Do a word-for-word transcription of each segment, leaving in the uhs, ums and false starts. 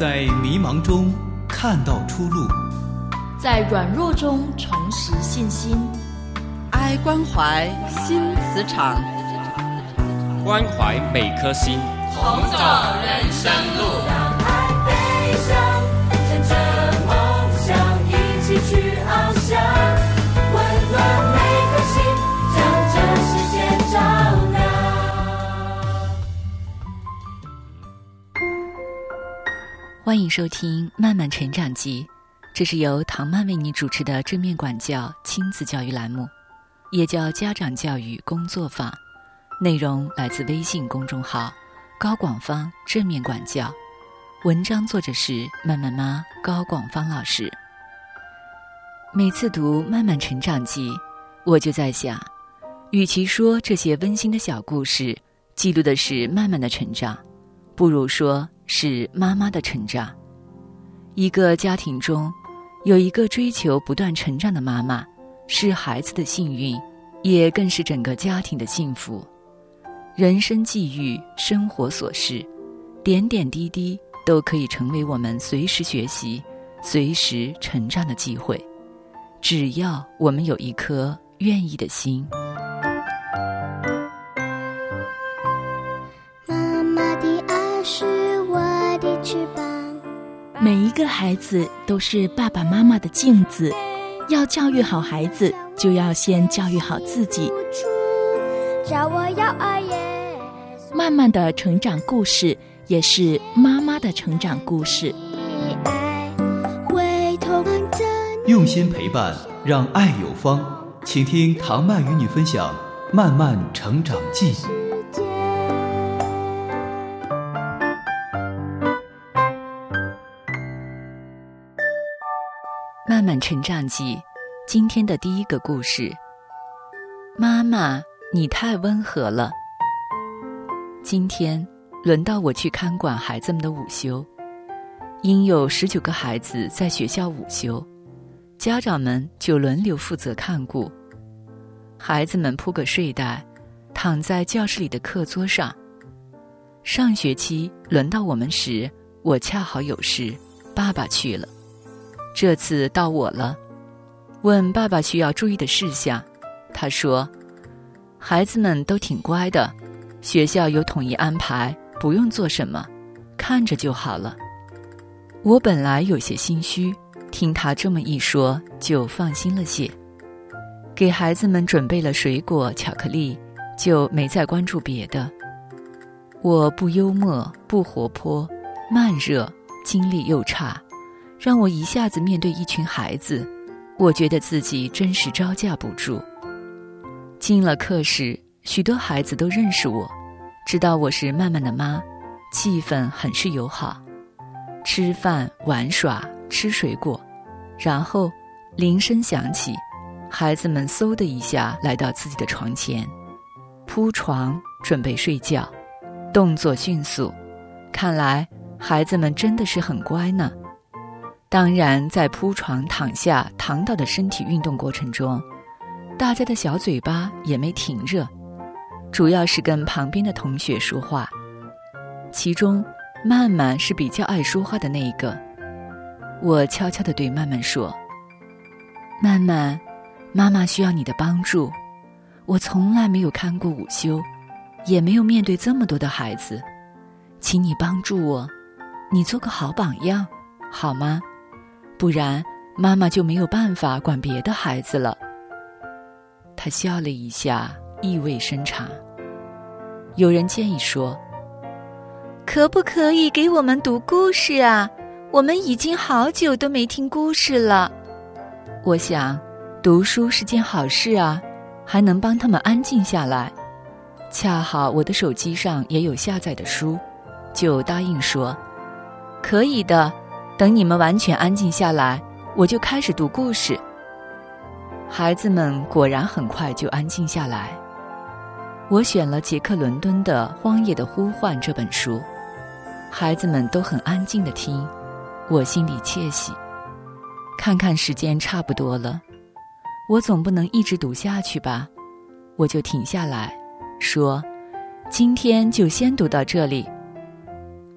在迷茫中看到出路， 在软弱中重拾信心。 爱关怀新磁场， 关怀每颗心， 同走人生路。 让爱飞翔，乘着梦想一起去翱翔，温暖每颗心，将这世界照亮。 欢迎收听《慢慢成长记》，这是由唐曼为你主持的正面管教亲子教育栏目，也叫家长教育工作坊。内容来自微信公众号高广芳正面管教，文章作者是慢慢妈高广芳老师。每次读《慢慢成长记》，我就在想，与其说这些温馨的小故事记录的是慢慢的成长，不如说是妈妈的成长。一个家庭中有一个追求不断成长的妈妈，是孩子的幸运，也更是整个家庭的幸福。人生际遇，生活琐事，点点滴滴都可以成为我们随时学习、随时成长的机会，只要我们有一颗愿意的心。 妈妈的爱是我的翅膀， 每一个孩子都是爸爸妈妈的镜子，要教育好孩子，就要先教育好自己。 叫我要爱耶。 慢慢的成长故事，也是妈妈的成长故事。 用心陪伴，让爱有方。请听唐曼与你分享《慢慢成长记》。 慢慢成长记，今天的第一个故事。妈妈，你太温和了。今天轮到我去看管孩子们的午休，因有十九个孩子在学校午休，家长们就轮流负责看顾。孩子们铺个睡袋，躺在教室里的课桌上。上学期轮到我们时，我恰好有事，爸爸去了。这次到我了，问爸爸需要注意的事项。他说，孩子们都挺乖的，学校有统一安排，不用做什么，看着就好了。我本来有些心虚，听他这么一说，就放心了些。给孩子们准备了水果、巧克力，就没再关注别的。我不幽默，不活泼，慢热，精力又差，让我一下子面对一群孩子，我觉得自己真是招架不住。进了课室，许多孩子都认识我，知道我是慢慢的妈，气氛很是友好。吃饭、玩耍、吃水果，然后铃声响起，孩子们嗖的一下来到自己的床前，铺床准备睡觉，动作迅速，看来孩子们真的是很乖呢。当然，在铺床、躺下、躺倒的身体运动过程中，大家的小嘴巴也没停热，主要是跟旁边的同学说话。其中，曼曼是比较爱说话的那一个。我悄悄地对曼曼说：“曼曼，妈妈需要你的帮助。我从来没有看过午休，也没有面对这么多的孩子，请你帮助我，你做个好榜样，好吗？不然妈妈就没有办法管别的孩子了。”他笑了一下，意味深长。有人建议说，可不可以给我们读故事啊？我们已经好久都没听故事了。我想，读书是件好事啊，还能帮他们安静下来。恰好我的手机上也有下载的书，就答应说，可以的，等你们完全安静下来，我就开始读故事。孩子们果然很快就安静下来。我选了杰克伦敦的《荒野的呼唤》这本书，孩子们都很安静地听，我心里窃喜。看看时间差不多了，我总不能一直读下去吧，我就停下来说，今天就先读到这里。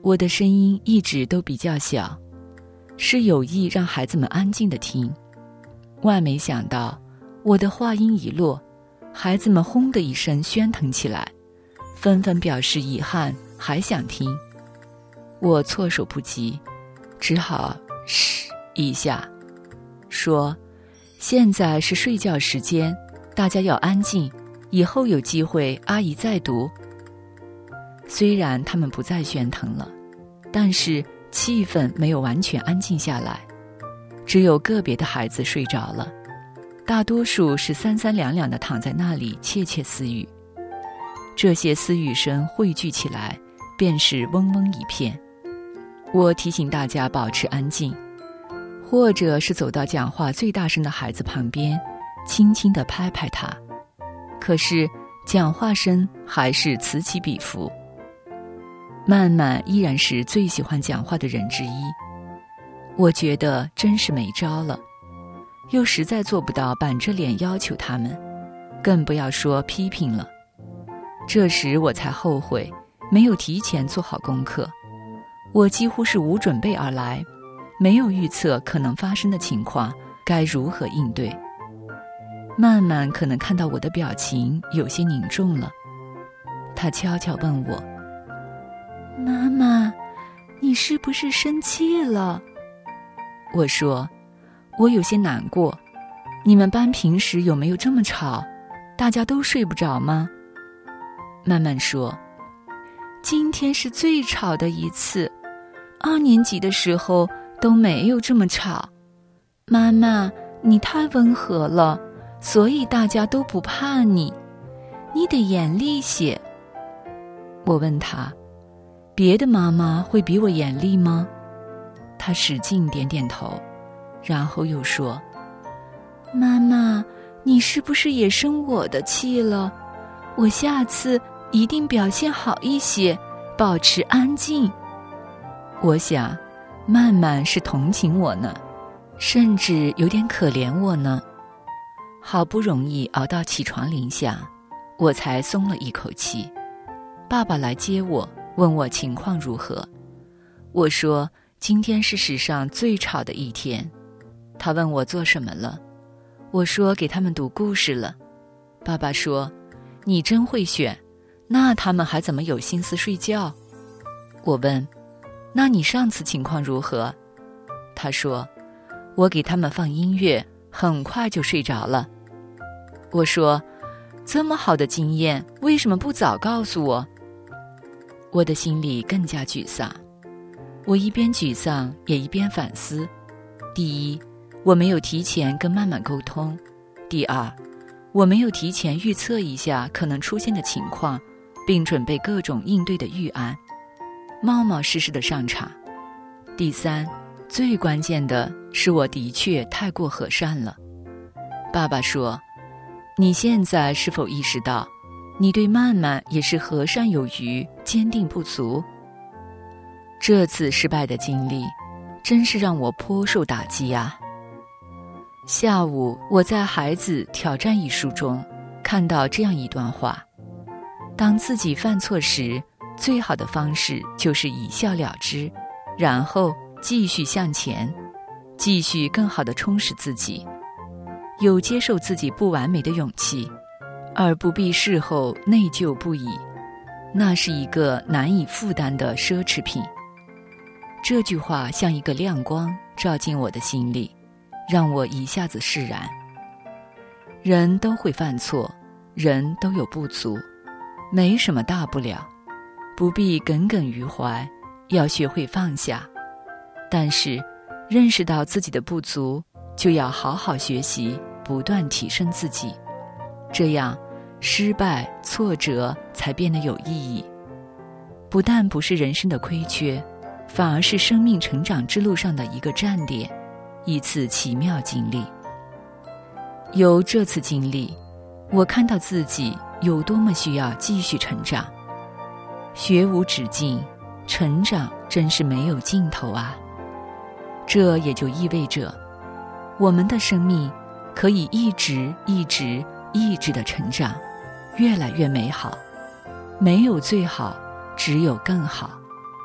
我的声音一直都比较小，是有意让孩子们安静地听。万没想到，我的话音一落，孩子们轰的一声喧腾起来，纷纷表示遗憾，还想听。我措手不及，只好嘘一下，说：现在是睡觉时间，大家要安静，以后有机会阿姨再读。虽然他们不再喧腾了，但是气氛没有完全安静下来，只有个别的孩子睡着了，大多数是三三两两地躺在那里窃窃私语。这些私语声汇聚起来，便是嗡嗡一片。我提醒大家保持安静，或者是走到讲话最大声的孩子旁边，轻轻地拍拍他。可是讲话声还是此起彼伏。曼曼依然是最喜欢讲话的人之一，我觉得真是没招了，又实在做不到板着脸要求他们，更不要说批评了。这时我才后悔没有提前做好功课，我几乎是无准备而来，没有预测可能发生的情况该如何应对。曼曼可能看到我的表情有些凝重了，她悄悄问我：妈妈，你是不是生气了？我说：我有些难过。你们班平时有没有这么吵？大家都睡不着吗？曼曼说：今天是最吵的一次，二年级的时候都没有这么吵。妈妈，你太温和了，所以大家都不怕你，你得严厉些。我问他：别的妈妈会比我严厉吗？他使劲点点头，然后又说：妈妈，你是不是也生我的气了？我下次一定表现好一些，保持安静。我想曼曼是同情我呢，甚至有点可怜我呢。好不容易熬到起床铃响，我才松了一口气。爸爸来接我，问我情况如何。我说今天是史上最吵的一天。他问我做什么了，我说给他们读故事了。爸爸说：你真会选，那他们还怎么有心思睡觉？我问：那你上次情况如何？他说：我给他们放音乐，很快就睡着了。我说：这么好的经验，为什么不早告诉我？我的心里更加沮丧。我一边沮丧也一边反思：第一，我没有提前跟曼曼沟通；第二，我没有提前预测一下可能出现的情况，并准备各种应对的预案，冒冒失失地上场；第三，最关键的是我的确太过和善了。爸爸说：你现在是否意识到你对曼曼也是和善有余，坚定不足？这次失败的经历真是让我颇受打击啊。下午我在《孩子挑战》一书中看到这样一段话：当自己犯错时，最好的方式就是一笑了之，然后继续向前，继续更好地充实自己，有接受自己不完美的勇气，而不必事后内疚不已，那是一个难以负担的奢侈品。这句话像一个亮光照进我的心里，让我一下子释然。人都会犯错，人都有不足，没什么大不了，不必耿耿于怀，要学会放下。但是认识到自己的不足，就要好好学习，不断提升自己，这样失败挫折才变得有意义。不但不是人生的亏缺，反而是生命成长之路上的一个站点，一次奇妙经历。由这次经历，我看到自己有多么需要继续成长。学无止境，成长真是没有尽头啊。这也就意味着，我们的生命可以一直一直一直的成长，越来越美好。没有最好，只有更好。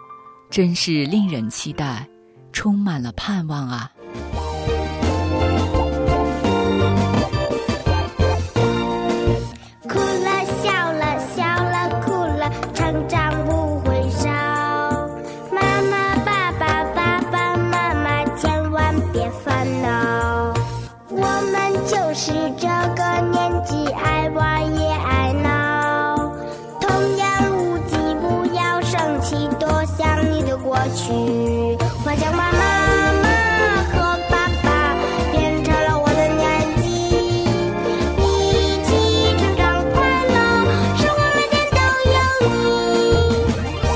真是令人期待，充满了盼望啊！ 哭了笑了笑了哭了，成长不会少。妈妈爸爸爸爸妈妈千万别烦恼，我们就是这个年纪，爱玩也爱闹。童言无忌，不要生气，多想你的过去。我想妈妈妈和爸爸变成了我的年纪，一起成长快乐，生活每天都有你。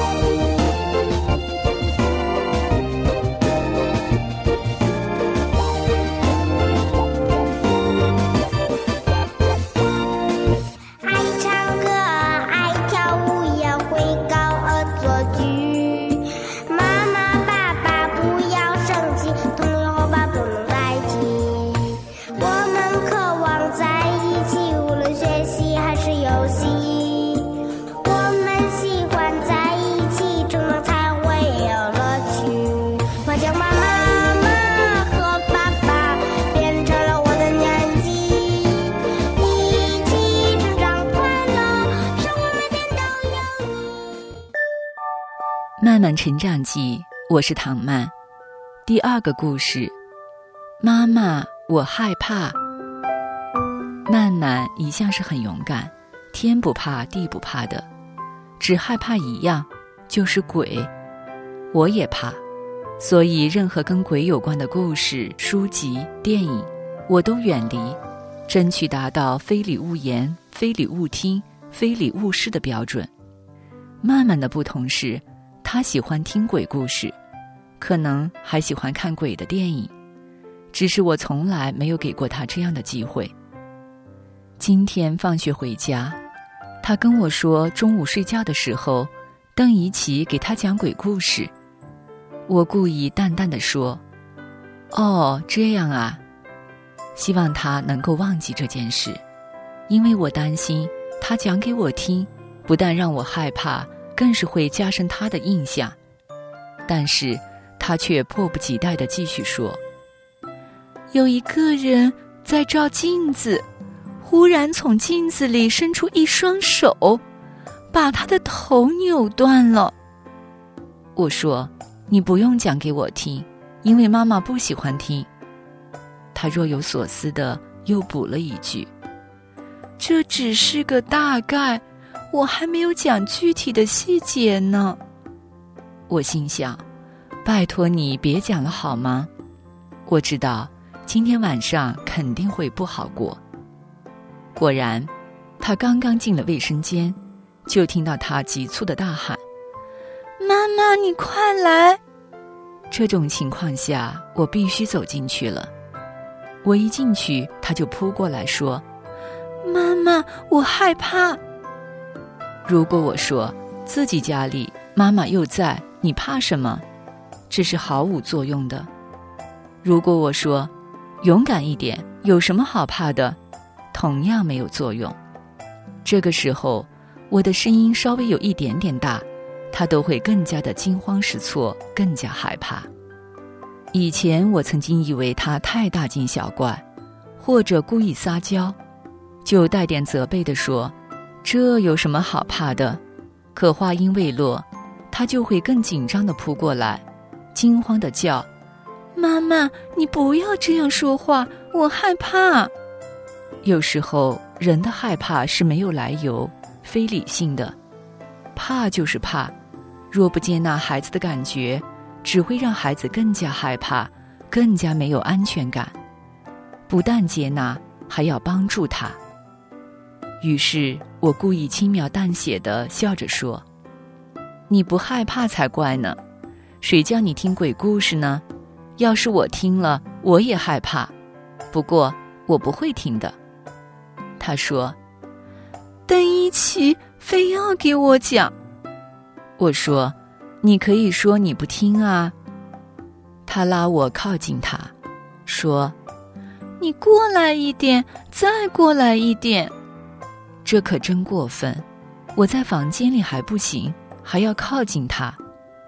爱唱歌爱跳舞也会高恶作剧，妈妈爸爸不要生气，童年和爸不能代替。我们渴望在一起，无论学习还是游戏，我们喜欢在一起，成长才会有乐趣。我想妈妈妈和爸爸变成了我的年纪，一起成长快乐，生活每天都有你。 慢慢成长记，我是唐曼。第二个故事，妈妈，我害怕。曼曼一向是很勇敢，天不怕地不怕的，只害怕一样，就是鬼。我也怕，所以任何跟鬼有关的故事、书籍、电影，我都远离，争取达到非礼勿言、非礼勿听、非礼勿视的标准。曼曼的不同是，她喜欢听鬼故事，可能还喜欢看鬼的电影，只是我从来没有给过她这样的机会。今天放学回家，她跟我说中午睡觉的时候，邓怡琪给她讲鬼故事。我故意淡淡地说：哦，这样啊。希望她能够忘记这件事，因为我担心她讲给我听，不但让我害怕，更是会加深她的印象。但是她却迫不及待地继续说：有一个人在照镜子，忽然从镜子里伸出一双手，把他的头扭断了。我说：你不用讲给我听，因为妈妈不喜欢听。他若有所思地又补了一句：这只是个大概，我还没有讲具体的细节呢。我心想，拜托你别讲了好吗？我知道今天晚上肯定会不好过。果然，他刚刚进了卫生间，就听到他急促的大喊：妈妈，你快来！这种情况下，我必须走进去了。我一进去，他就扑过来说：妈妈，我害怕。如果我说自己家里妈妈又在，你怕什么？这是毫无作用的。如果我说勇敢一点，有什么好怕的？同样没有作用。这个时候，我的声音稍微有一点点大，他都会更加的惊慌失措，更加害怕。以前我曾经以为他太大惊小怪，或者故意撒娇，就带点责备地说：这有什么好怕的？可话音未落，他就会更紧张地扑过来，惊慌地叫：妈妈，你不要这样说话，我害怕。有时候人的害怕是没有来由，非理性的。怕就是怕，若不接纳孩子的感觉，只会让孩子更加害怕，更加没有安全感。不但接纳，还要帮助他。于是我故意轻描淡写地笑着说：你不害怕才怪呢，谁叫你听鬼故事呢？要是我听了，我也害怕，不过我不会听的。他说：邓一奇非要给我讲。我说：你可以说你不听啊。他拉我靠近他，说：你过来一点，再过来一点。这可真过分，我在房间里还不行，还要靠近他。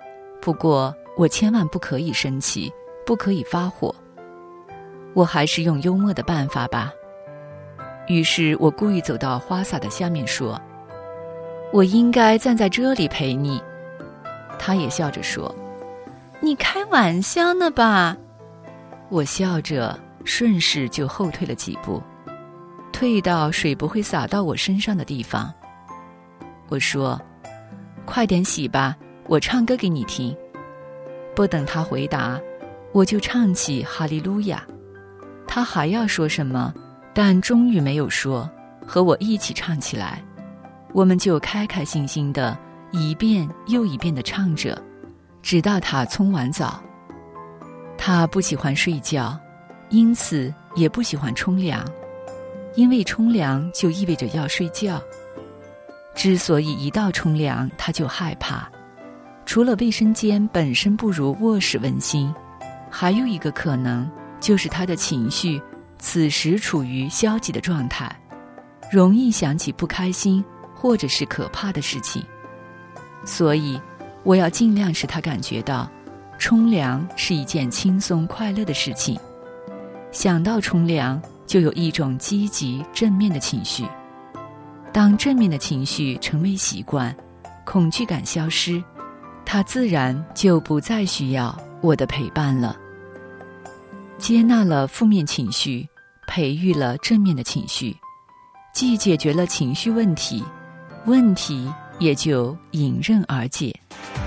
不过我千万不可以生气，不可以发火。我还是用幽默的办法吧。于是我故意走到花洒的下面说，我应该站在这里陪你。他也笑着说，你开玩笑呢吧？我笑着顺势就后退了几步，退到水不会洒到我身上的地方。我说，快点洗吧，我唱歌给你听。不等他回答，我就唱起哈利路亚。他还要说什么，但终于没有说，和我一起唱起来。我们就开开心心的一遍又一遍地唱着，直到他冲完澡。他不喜欢睡觉，因此也不喜欢冲凉，因为冲凉就意味着要睡觉。之所以一到冲凉他就害怕，除了卫生间本身不如卧室温馨，还有一个可能就是他的情绪此时处于消极的状态，容易想起不开心或者是可怕的事情。所以我要尽量使他感觉到冲凉是一件轻松快乐的事情，想到冲凉就有一种积极正面的情绪。当正面的情绪成为习惯，恐惧感消失，他自然就不再需要我的陪伴了。接纳了负面情绪，培育了正面的情绪，既解决了情绪问题，问题也就迎刃而解。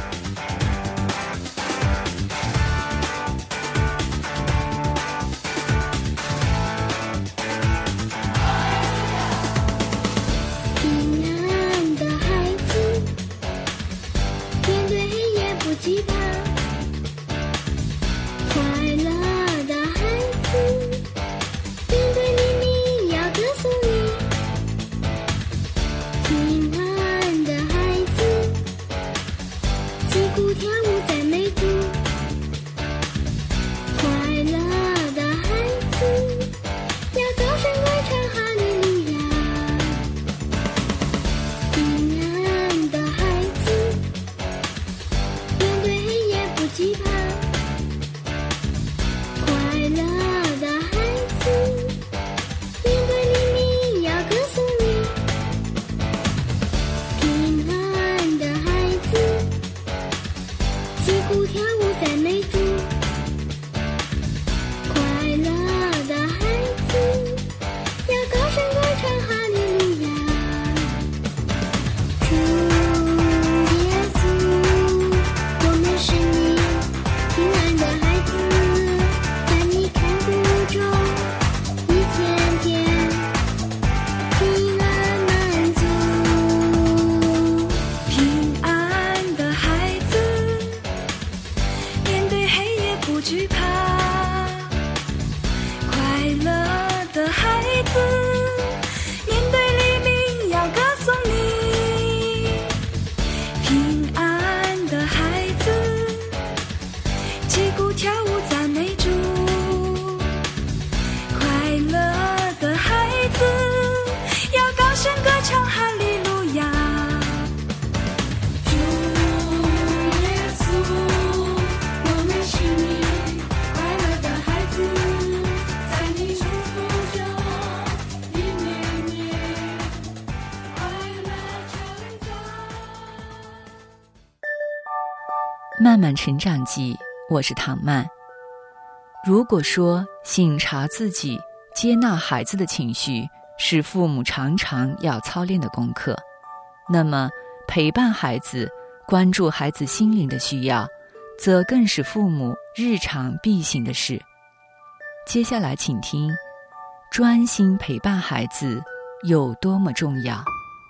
慢慢成长记，我是唐曼。如果说省察自己、接纳孩子的情绪是父母常常要操练的功课，那么陪伴孩子、关注孩子心灵的需要，则更是父母日常必行的事。接下来请听，专心陪伴孩子有多么重要。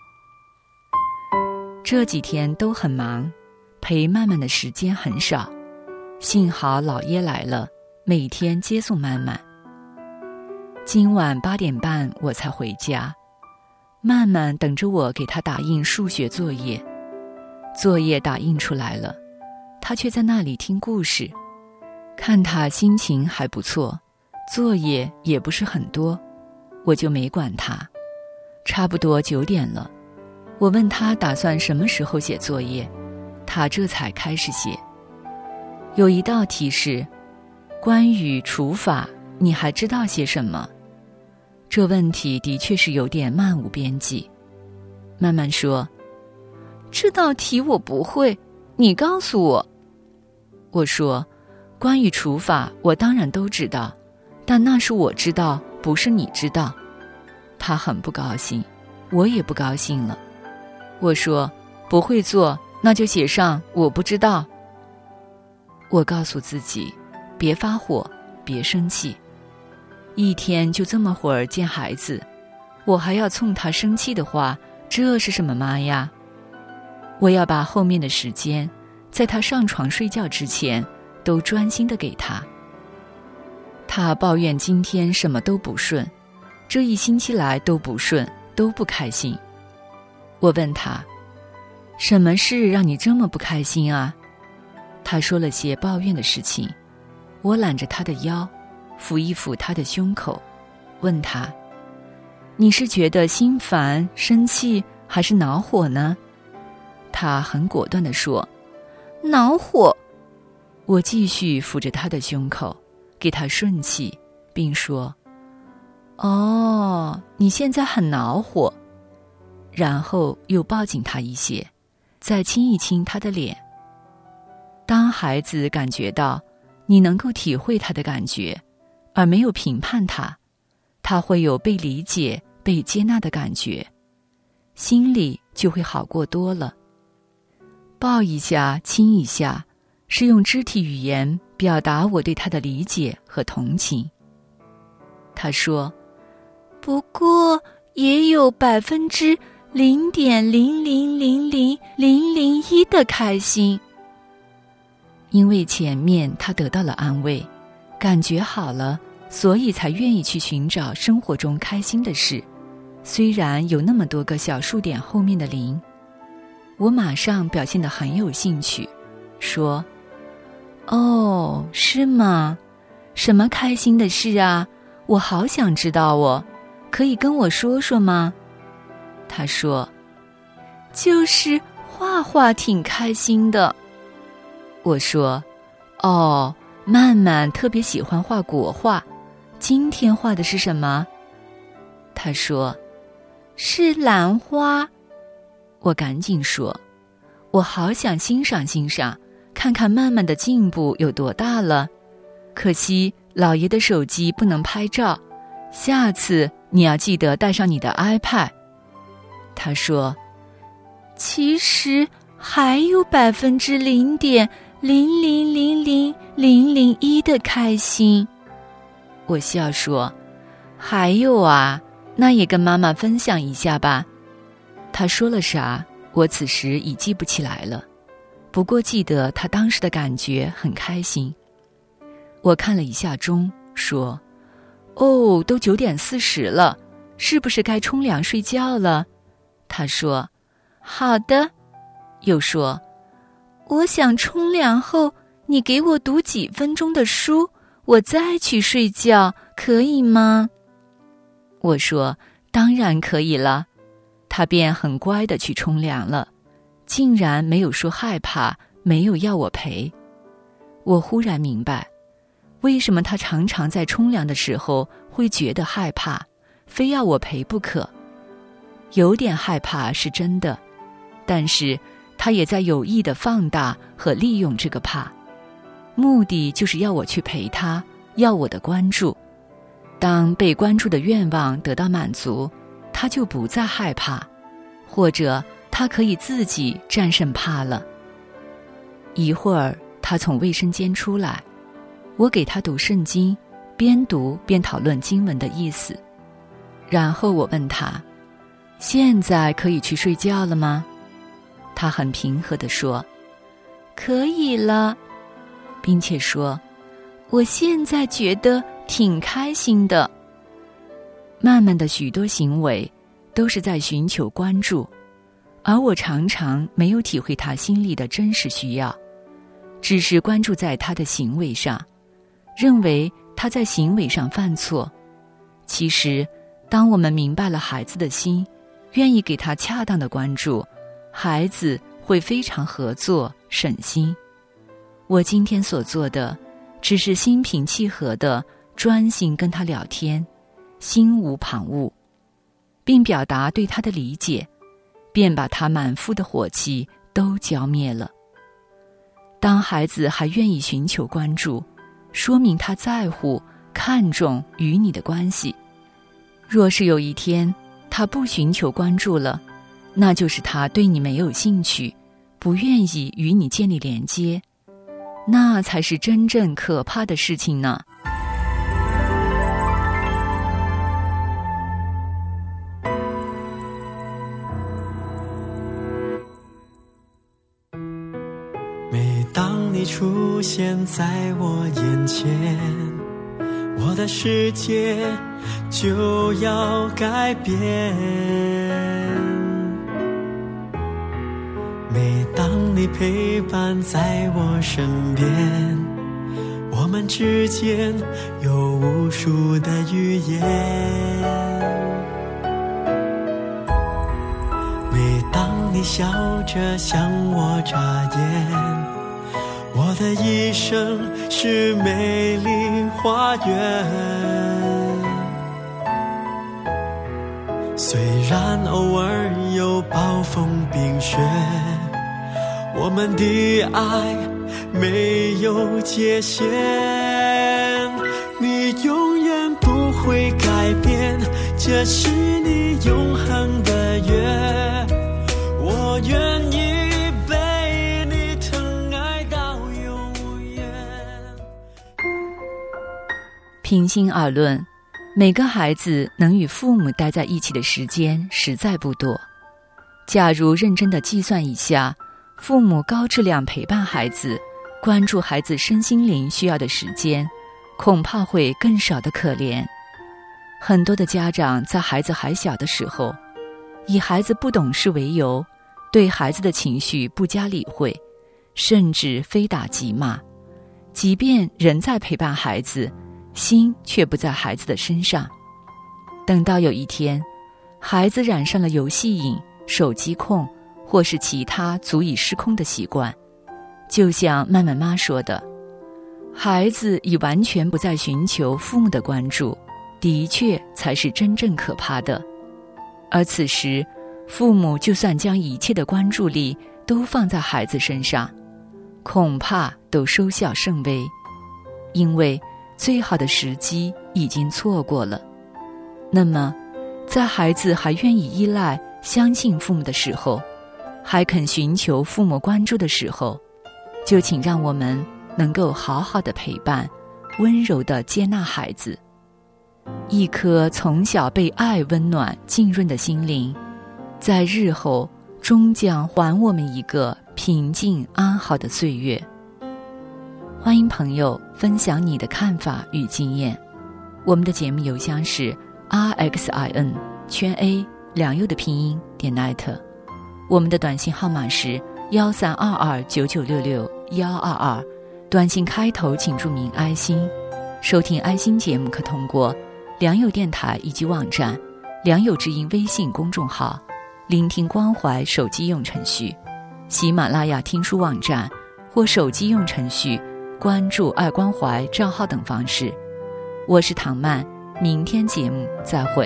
这几天都很忙，陪曼曼的时间很少，幸好姥爷来了，每天接送曼曼。今晚八点半我才回家，曼曼等着我给她打印数学作业。作业打印出来了，她却在那里听故事。看她心情还不错，作业也不是很多，我就没管她。差不多九点了，我问她打算什么时候写作业，她这才开始写。 有一道题是关于除法，你还知道些什么？这问题的确是有点漫无边际。慢慢说，这道题我不会，你告诉我。我说，关于除法我当然都知道，但那是我知道，不是你知道。他很不高兴，我也不高兴了。我说，不会做，那就写上我不知道。我告诉自己，别发火，别生气。一天就这么会儿见孩子，我还要冲他生气的话，这是什么妈呀？我要把后面的时间，在他上床睡觉之前，都专心地给他。他抱怨今天什么都不顺，这一星期来都不顺，都不开心。我问他，什么事让你这么不开心啊？他说了些抱怨的事情。我揽着他的腰，抚一抚他的胸口，问他，你是觉得心烦、生气还是恼火呢？他很果断地说，恼火。我继续抚着他的胸口，给他顺气，并说，哦，你现在很恼火。然后又抱紧他一些，再亲一亲他的脸。当孩子感觉到你能够体会他的感觉，而没有评判他，他会有被理解、被接纳的感觉，心里就会好过多了。抱一下，亲一下，是用肢体语言表达我对他的理解和同情。他说，不过也有百分之零点零零零零零零一的开心。因为前面他得到了安慰，感觉好了，所以才愿意去寻找生活中开心的事，虽然有那么多个小数点后面的零。我马上表现得很有兴趣，说，哦，是吗？什么开心的事啊？我好想知道哦，可以跟我说说吗？他说，就是画画挺开心的。我说，哦，曼曼特别喜欢画国画，今天画的是什么？他说，是兰花。我赶紧说，我好想欣赏欣赏，看看曼曼的进步有多大了。可惜老爷的手机不能拍照，下次你要记得带上你的 iPad。他说，其实还有百分之零点零零零零零零一的开心。我笑说，还有啊，那也跟妈妈分享一下吧。他说了啥，我此时已记不起来了，不过记得他当时的感觉很开心。我看了一下钟，说，哦，都九点四十了，是不是该冲凉睡觉了？他说，好的。又说，我想冲凉后你给我读几分钟的书，我再去睡觉，可以吗？我说，当然可以了。他便很乖地去冲凉了，竟然没有说害怕，没有要我陪。我忽然明白，为什么他常常在冲凉的时候会觉得害怕，非要我陪不可。有点害怕是真的，但是他也在有意地放大和利用这个怕，目的就是要我去陪他，要我的关注。当被关注的愿望得到满足，他就不再害怕，或者他可以自己战胜怕了。一会儿他从卫生间出来，我给他读圣经，边读边讨论经文的意思。然后我问他，现在可以去睡觉了吗？他很平和地说，可以了，并且说，我现在觉得挺开心的。慢慢的许多行为都是在寻求关注，而我常常没有体会他心里的真实需要，只是关注在他的行为上，认为他在行为上犯错。其实当我们明白了孩子的心，愿意给他恰当的关注，孩子会非常合作省心。 我今天所做的，只是心平气和地专心跟他聊天，心无旁骛，并表达对他的理解，便把他满腹的火气都浇灭了。当孩子还愿意寻求关注，说明他在乎、看重与你的关系。若是有一天他不寻求关注了，那就是他对你没有兴趣，不愿意与你建立连接，那才是真正可怕的事情呢。 每当你出现在我眼前，我的世界就要改变。每当你陪伴在我身边，我们之间有无数的语言。每当你笑着向我眨眼，我的一生是美丽花园。虽然偶尔有暴风冰雪，我们的爱没有界限。你永远不会改变，这是你永恒的约。我愿意被你疼爱到永远。 平心而论，每个孩子能与父母待在一起的时间实在不多。假如认真地计算一下，父母高质量陪伴孩子、关注孩子身心灵需要的时间，恐怕会更少得可怜。很多的家长在孩子还小的时候，以孩子不懂事为由，对孩子的情绪不加理会，甚至非打即骂，即便人在陪伴孩子，心却不在孩子的身上。等到有一天，孩子染上了游戏瘾、手机控或是其他足以失控的习惯，就像曼曼妈说的，孩子已完全不再寻求父母的关注，的确才是真正可怕的。而此时，父母就算将一切的关注力都放在孩子身上，恐怕都收效甚微，因为最好的时机已经错过了。那么，在孩子还愿意依赖、相信父母的时候，还肯寻求父母关注的时候，就请让我们能够好好的陪伴，温柔地接纳孩子。一颗从小被爱温暖浸润的心灵，在日后终将还我们一个平静安好的岁月。欢迎朋友分享你的看法与经验。我们的节目邮箱是 r x i n 圈 a 两右的拼音点 net， 我们的短信号码是幺三二二九九六六幺二二，短信开头请注明爱心。收听爱心节目可通过良友电台以及网站、良友之音微信公众号、聆听关怀手机用程序、喜马拉雅听书网站或手机用程序关注爱关怀账号等方式。我是唐曼，明天节目再会。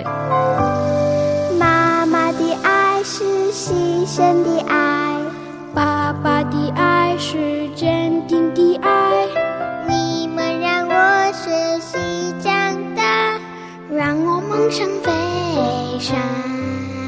妈妈的爱是牺牲的爱， 爸爸的爱是坚定的爱。 你们让我学习长大，让我梦想飞翔。